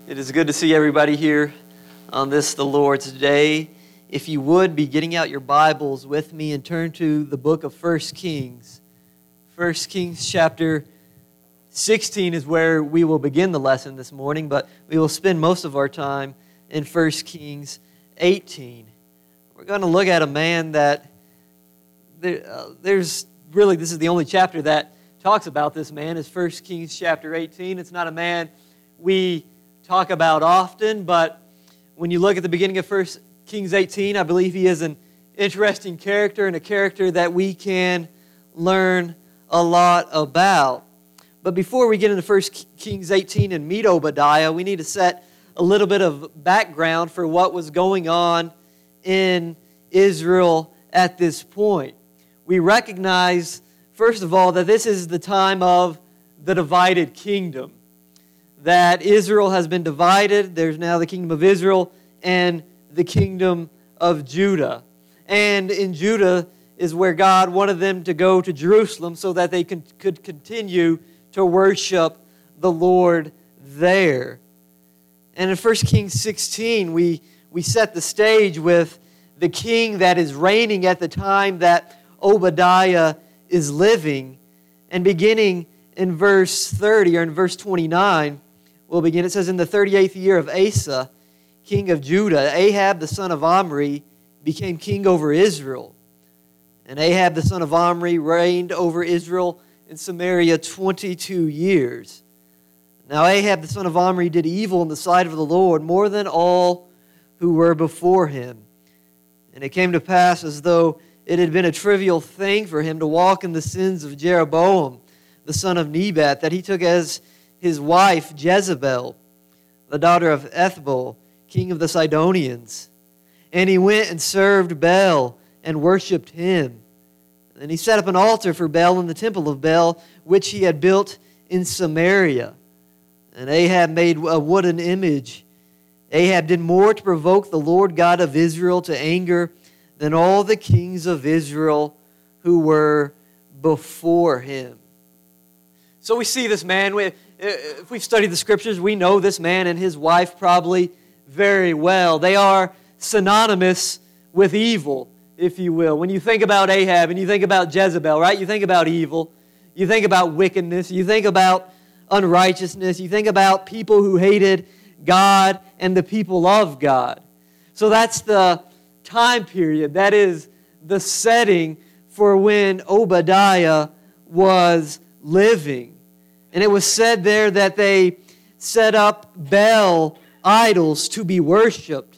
It is good to see everybody here on this, the Lord's Day. If you would be getting out your Bibles with me and turn to the book of 1 Kings. 1 Kings chapter 16 is where we will begin the lesson this morning, but we will spend most of our time in 1 Kings 18. We're going to look at a man that this is the only chapter that talks about this man, is 1 Kings chapter 18. It's not a man we talk about often, but when you look at the beginning of 1 Kings 18, I believe he is an interesting character and a character that we can learn a lot about. But before we get into 1 Kings 18 and meet Obadiah, we need to set a little bit of background for what was going on in Israel at this point. We recognize, first of all, that this is the time of the divided kingdom. That Israel has been divided. There's now the kingdom of Israel and the kingdom of Judah. And in Judah is where God wanted them to go to Jerusalem so that they could continue to worship the Lord there. And in 1 Kings 16, we set the stage with the king that is reigning at the time that Obadiah is living. And beginning in verse 30 or in verse 29, we'll begin. It says, in the 38th year of Asa, king of Judah, Ahab the son of Omri became king over Israel. And Ahab the son of Omri reigned over Israel in Samaria 22 years. Now Ahab the son of Omri did evil in the sight of the Lord more than all who were before him. And it came to pass, as though it had been a trivial thing for him to walk in the sins of Jeroboam the son of Nebat, that he took as his wife Jezebel, the daughter of Ethbaal, king of the Sidonians. And he went and served Baal and worshipped him. And he set up an altar for Baal in the temple of Baal, which he had built in Samaria. And Ahab made a wooden image. Ahab did more to provoke the Lord God of Israel to anger than all the kings of Israel who were before him. So we see this man. If we've studied the Scriptures, we know this man and his wife probably very well. They are synonymous with evil, if you will. When you think about Ahab and you think about Jezebel, right? You think about evil. You think about wickedness. You think about unrighteousness. You think about people who hated God and the people of God. So that's the time period. That is the setting for when Obadiah was living. And it was said there that they set up Baal idols to be worshipped.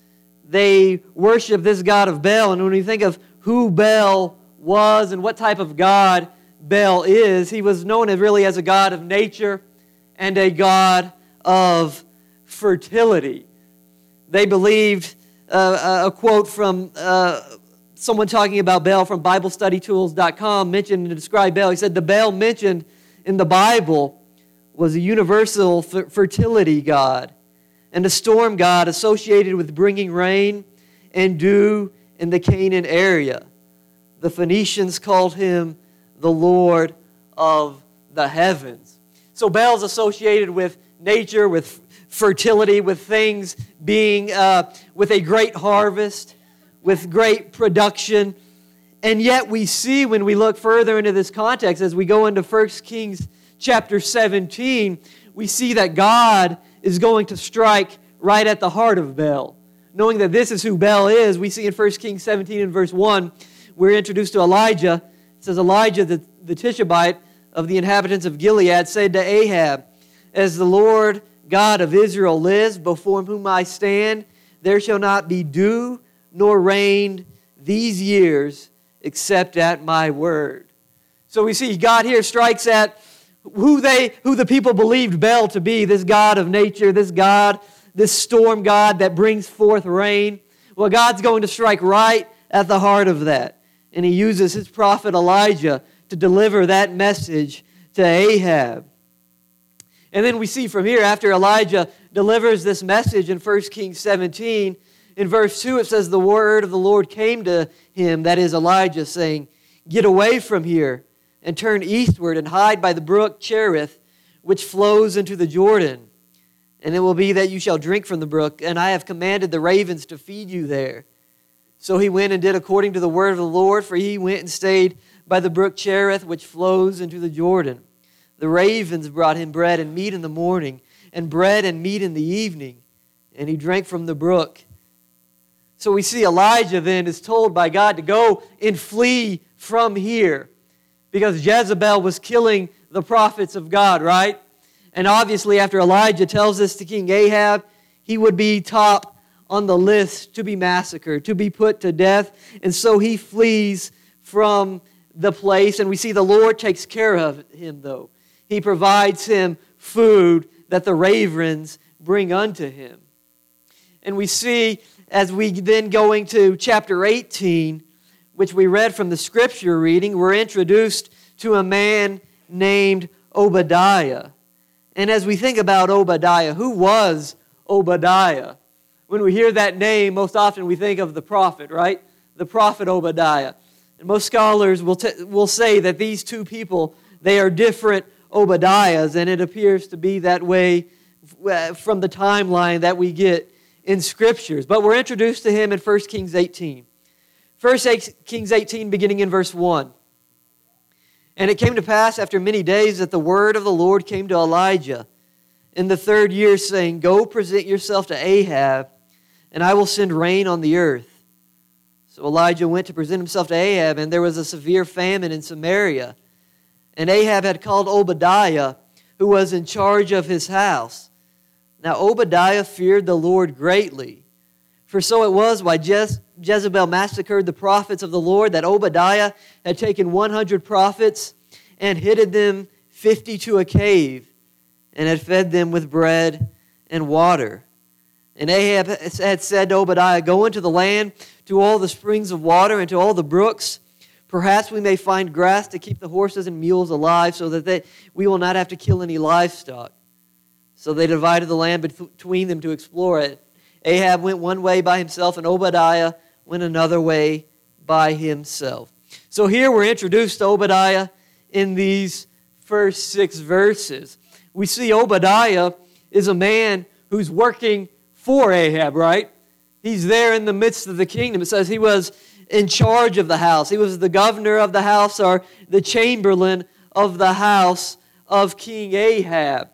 They worshiped this god of Baal. And when you think of who Baal was and what type of god Baal is, he was known really as a god of nature and a god of fertility. They believed, a quote from someone talking about Baal from BibleStudyTools.com mentioned to describe Baal. He said, the Baal mentioned in the Bible was a universal fertility god and a storm god associated with bringing rain and dew in the Canaan area. The Phoenicians called him the Lord of the heavens. So Baal's associated with nature, with fertility, with things being, with a great harvest, with great production. And yet we see when we look further into this context, as we go into 1 Kings chapter 17, we see that God is going to strike right at the heart of Baal. Knowing that this is who Baal is, we see in 1 Kings 17 and verse 1, we're introduced to Elijah. It says, Elijah, the Tishbite of the inhabitants of Gilead, said to Ahab, as the Lord God of Israel lives, before whom I stand, there shall not be dew nor rain these years, except at my word. So we see God here strikes at who the people believed Baal to be, this god of nature, this god, this storm god that brings forth rain. Well, God's going to strike right at the heart of that. And he uses his prophet Elijah to deliver that message to Ahab. And then we see from here, after Elijah delivers this message in 1 Kings 17, in verse 2 it says, the word of the Lord came to him, that is Elijah, saying, get away from here and turn eastward and hide by the brook Cherith, which flows into the Jordan. And it will be that you shall drink from the brook, and I have commanded the ravens to feed you there. So he went and did according to the word of the Lord, for he went and stayed by the brook Cherith, which flows into the Jordan. The ravens brought him bread and meat in the morning, and bread and meat in the evening, and he drank from the brook. So we see Elijah then is told by God to go and flee from here, because Jezebel was killing the prophets of God, right? And obviously after Elijah tells this to King Ahab, he would be top on the list to be massacred, to be put to death. And so he flees from the place, and we see the Lord takes care of him, though. He provides him food that the ravens bring unto him. And we see, as we then going to chapter 18, which we read from the scripture reading, we're introduced to a man named Obadiah. And as we think about Obadiah, who was Obadiah? When we hear that name, most often we think of the prophet, right? The prophet Obadiah. And most scholars will say that these two people, they are different Obadiahs, and it appears to be that way from the timeline that we get in Scriptures. But we're introduced to him in 1 Kings 18. 1 Kings 18, beginning in verse 1. And it came to pass after many days that the word of the Lord came to Elijah in the 3rd year, saying, Go present yourself to Ahab, and I will send rain on the earth. So Elijah went to present himself to Ahab, and there was a severe famine in Samaria. And Ahab had called Obadiah, who was in charge of his house. Now Obadiah feared the Lord greatly. For so it was, while Jezebel massacred the prophets of the Lord, that Obadiah had taken 100 prophets and hidden them 50 to a cave, and had fed them with bread and water. And Ahab had said to Obadiah, Go into the land, to all the springs of water, and to all the brooks. Perhaps we may find grass to keep the horses and mules alive, so that we will not have to kill any livestock. So they divided the land between them to explore it. Ahab went one way by himself, and Obadiah went another way by himself. So here we're introduced to Obadiah in these first 6 verses. We see Obadiah is a man who's working for Ahab, right? He's there in the midst of the kingdom. It says he was in charge of the house. He was the governor of the house, or the chamberlain of the house of King Ahab.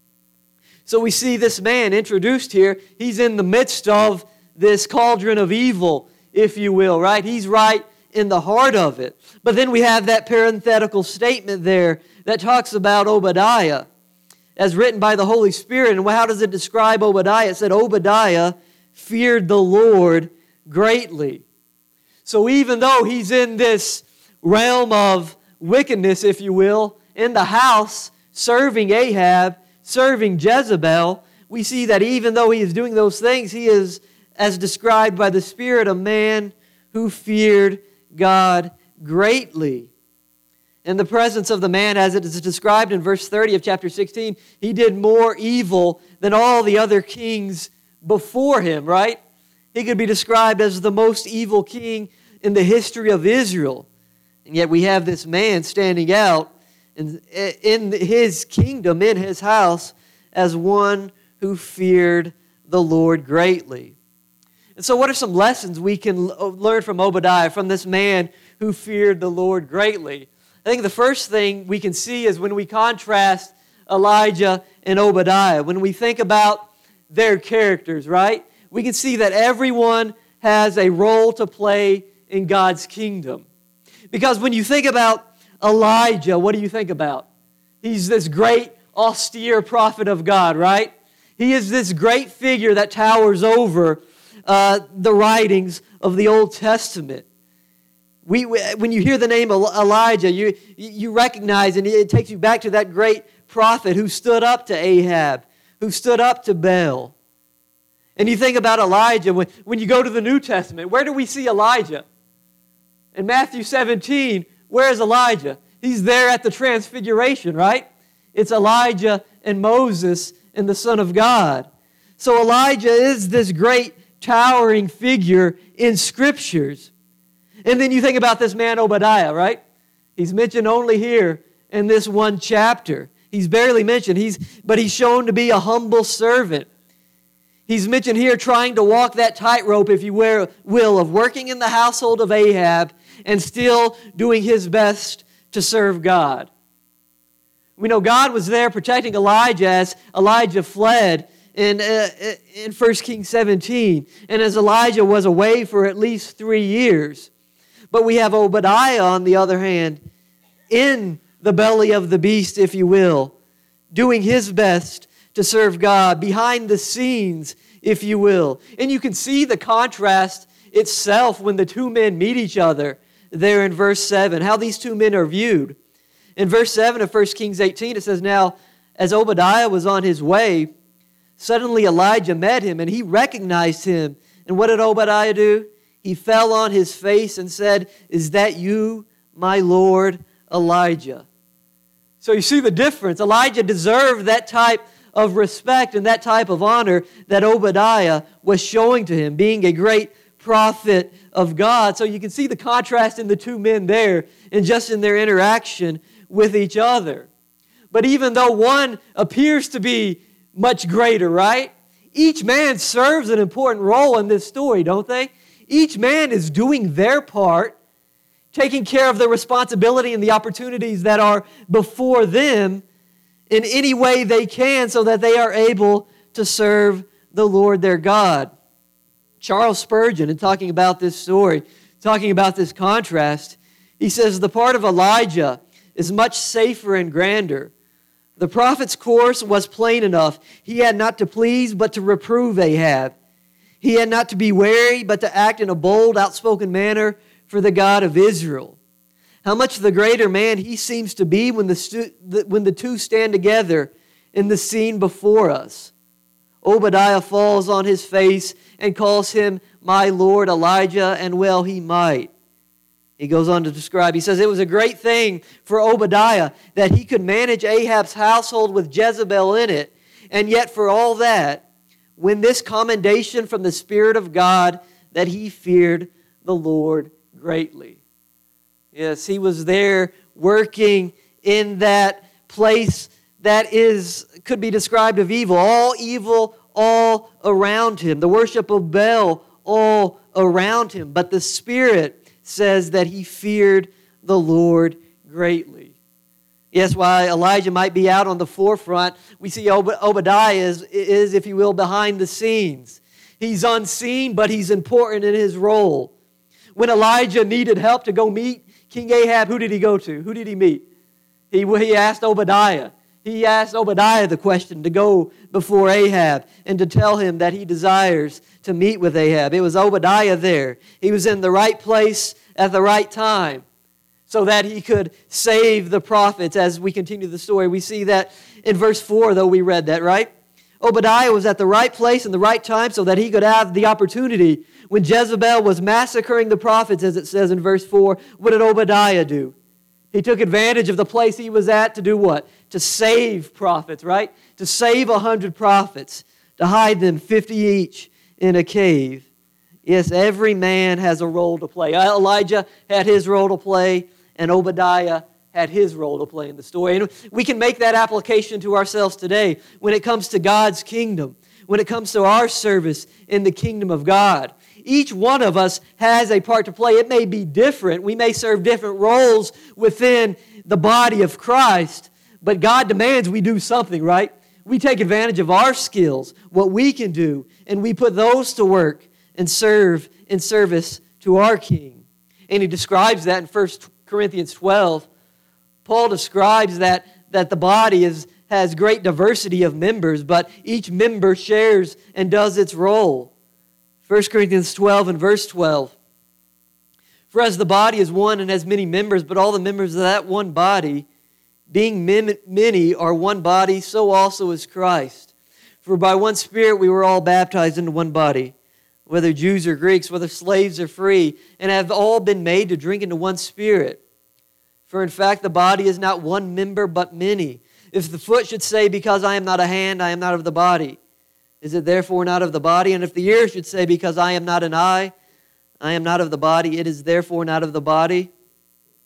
So we see this man introduced here. He's in the midst of this cauldron of evil, if you will, right? He's right in the heart of it. But then we have that parenthetical statement there that talks about Obadiah as written by the Holy Spirit. And how does it describe Obadiah? It said, Obadiah feared the Lord greatly. So even though he's in this realm of wickedness, if you will, in the house, serving Ahab, serving Jezebel, we see that even though he is doing those things, he is, as described by the Spirit, a man who feared God greatly. In the presence of the man, as it is described in verse 30 of chapter 16, he did more evil than all the other kings before him, right? He could be described as the most evil king in the history of Israel. And yet we have this man standing out in his kingdom, in his house, as one who feared the Lord greatly. And so what are some lessons we can learn from Obadiah, from this man who feared the Lord greatly? I think the first thing we can see is when we contrast Elijah and Obadiah, when we think about their characters, right? We can see that everyone has a role to play in God's kingdom. Because when you think about Elijah, what do you think about? He's this great, austere prophet of God, right? He is this great figure that towers over the writings of the Old Testament. When you hear the name Elijah, you recognize, and it takes you back to that great prophet who stood up to Ahab, who stood up to Baal. And you think about Elijah, when you go to the New Testament, where do we see Elijah? In Matthew 17, where is Elijah? He's there at the Transfiguration, right? It's Elijah and Moses and the Son of God. So Elijah is this great towering figure in Scriptures. And then you think about this man Obadiah, right? He's mentioned only here in this one chapter. He's barely mentioned, but he's shown to be a humble servant. He's mentioned here trying to walk that tightrope, if you will, of working in the household of Ahab and still doing his best to serve God. We know God was there protecting Elijah as Elijah fled in 1 Kings 17, and as Elijah was away for at least 3 years. But we have Obadiah, on the other hand, in the belly of the beast, if you will, doing his best to serve God, behind the scenes, if you will. And you can see the contrast itself when the two men meet each other there in verse 7, how these two men are viewed. In verse 7 of 1 Kings 18, it says, "Now, as Obadiah was on his way, suddenly Elijah met him, and he recognized him. And what did Obadiah do? He fell on his face and said, 'Is that you, my Lord Elijah?'" So you see the difference. Elijah deserved that type of respect and that type of honor that Obadiah was showing to him, being a great prophet of God. So you can see the contrast in the two men there and just in their interaction with each other. But even though one appears to be much greater, right? Each man serves an important role in this story, don't they? Each man is doing their part, taking care of the responsibility and the opportunities that are before them in any way they can so that they are able to serve the Lord their God. Charles Spurgeon, in talking about this story, talking about this contrast, he says, "The part of Elijah is much safer and grander. The prophet's course was plain enough. He had not to please, but to reprove Ahab. He had not to be wary, but to act in a bold, outspoken manner for the God of Israel. How much the greater man he seems to be when the two stand together in the scene before us. Obadiah falls on his face and calls him my Lord Elijah, and well he might." He goes on to describe, he says, "It was a great thing for Obadiah that he could manage Ahab's household with Jezebel in it, and yet for all that, when this commendation from the Spirit of God that he feared the Lord greatly." Yes, he was there working in that place that could be described of evil all around him. The worship of Baal all around him. But the Spirit says that he feared the Lord greatly. Yes, while Elijah might be out on the forefront, we see Obadiah is, if you will, behind the scenes. He's unseen, but he's important in his role. When Elijah needed help to go meet King Ahab, who did he go to? Who did he meet? He asked Obadiah. He asked Obadiah the question to go before Ahab and to tell him that he desires to meet with Ahab. It was Obadiah there. He was in the right place at the right time so that he could save the prophets. As we continue the story, we see that in verse 4, though we read that, right? Obadiah was at the right place and the right time so that he could have the opportunity. When Jezebel was massacring the prophets, as it says in verse 4, what did Obadiah do? He took advantage of the place he was at to do what? To save prophets, right? To save 100 prophets, to hide them 50 each in a cave. Yes, every man has a role to play. Elijah had his role to play, and Obadiah had his role to play in the story. And we can make that application to ourselves today when it comes to God's kingdom, when it comes to our service in the kingdom of God. Each one of us has a part to play. It may be different. We may serve different roles within the body of Christ, but God demands we do something, right? We take advantage of our skills, what we can do, and we put those to work and serve in service to our King. And he describes that in 1 Corinthians 12. Paul describes that the body has great diversity of members, but each member shares and does its role. 1 Corinthians 12 and verse 12. "For as the body is one and has many members, but all the members of that one body, being many, are one body, so also is Christ. For by one Spirit we were all baptized into one body, whether Jews or Greeks, whether slaves or free, and have all been made to drink into one Spirit. For in fact the body is not one member, but many. If the foot should say, because I am not a hand, I am not of the body, is it therefore not of the body? And if the ear should say, because I am not an eye, I am not of the body, it is therefore not of the body.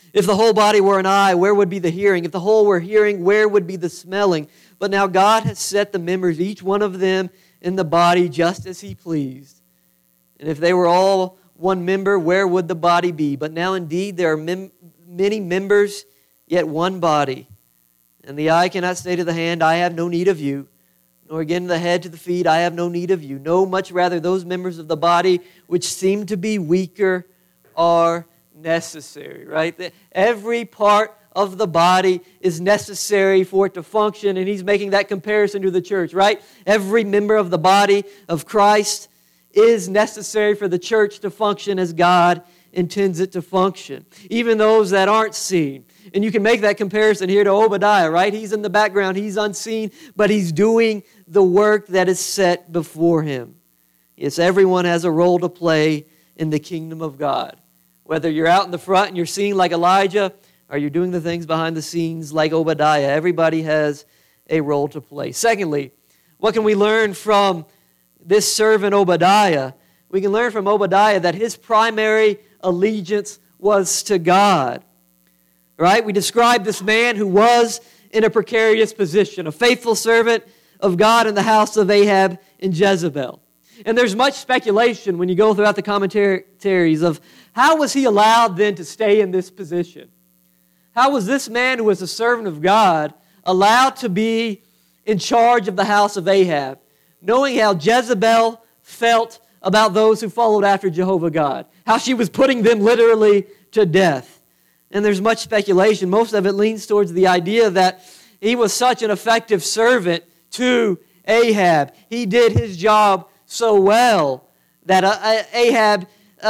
If the whole body were an eye, where would be the hearing? If the whole were hearing, where would be the smelling? But now God has set the members, each one of them, in the body just as He pleased. And if they were all one member, where would the body be? But now indeed there are many members, yet one body. And the eye cannot say to the hand, I have no need of you. Nor again the head to the feet, I have no need of you. No, much rather those members of the body which seem to be weaker are necessary, right? Every part of the body is necessary for it to function, and he's making that comparison to the church, right? Every member of the body of Christ is necessary for the church to function as God intends it to function. Even those that aren't seen. And you can make that comparison here to Obadiah, right? He's in the background, he's unseen, but he's doing the work that is set before him. Yes, everyone has a role to play in the kingdom of God. Whether you're out in the front and you're seen like Elijah, or you're doing the things behind the scenes like Obadiah, everybody has a role to play. Secondly, what can we learn from this servant Obadiah? We can learn from Obadiah that his primary allegiance was to God. Right? We describe this man who was in a precarious position, a faithful servant of God in the house of Ahab and Jezebel. And there's much speculation when you go throughout the commentaries of how was he allowed then to stay in this position? How was this man who was a servant of God allowed to be in charge of the house of Ahab, knowing how Jezebel felt about those who followed after Jehovah God, how she was putting them literally to death? And there's much speculation. Most of it leans towards the idea that he was such an effective servant to Ahab. He did his job so well that Ahab,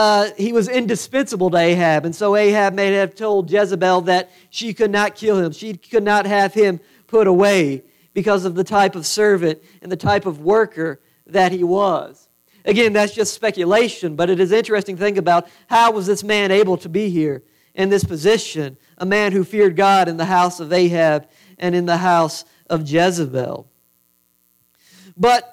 he was indispensable to Ahab. And so Ahab may have told Jezebel that she could not kill him. She could not have him put away because of the type of servant and the type of worker that he was. Again, that's just speculation, but it is interesting to think about how was this man able to be here in this position, a man who feared God in the house of Ahab and in the house of Jezebel. But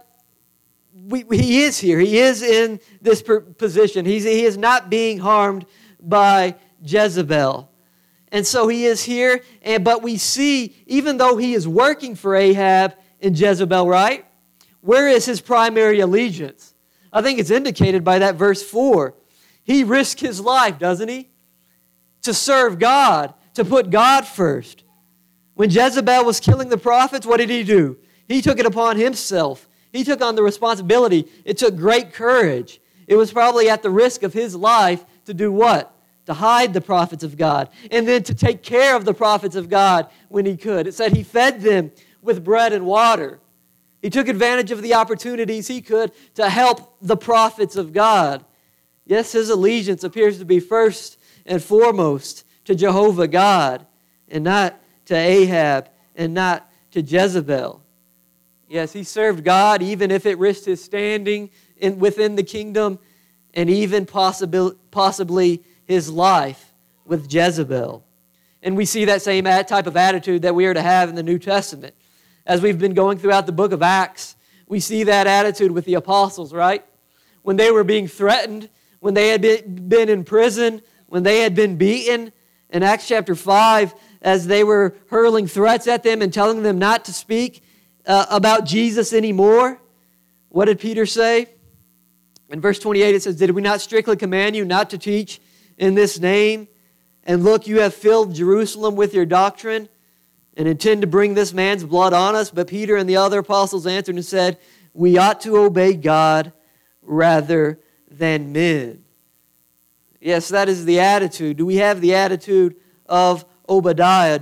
he is here. He is in this position. He is not being harmed by Jezebel. And so he is here, but we see, even though he is working for Ahab and Jezebel, right? Where is his primary allegiance? I think it's indicated by that verse 4. He risked his life, doesn't he? To serve God, to put God first. When Jezebel was killing the prophets, what did he do? He took it upon himself. He took on the responsibility. It took great courage. It was probably at the risk of his life to do what? To hide the prophets of God. And then to take care of the prophets of God when he could. It said he fed them with bread and water. He took advantage of the opportunities he could to help the prophets of God. Yes, his allegiance appears to be first and foremost to Jehovah God, and not to Ahab, and not to Jezebel. Yes, he served God even if it risked his standing within the kingdom, and even possibly his life with Jezebel. And we see that same type of attitude that we are to have in the New Testament. As we've been going throughout the book of Acts, we see that attitude with the apostles, right? When they were being threatened, when they had been in prison, when they had been beaten, in Acts chapter 5, as they were hurling threats at them and telling them not to speak about Jesus anymore, what did Peter say? In verse 28 it says, "Did we not strictly command you not to teach in this name? And look, you have filled Jerusalem with your doctrine and intend to bring this man's blood on us." But Peter and the other apostles answered and said, "We ought to obey God rather than men." Yes, that is the attitude. Do we have the attitude of Obadiah?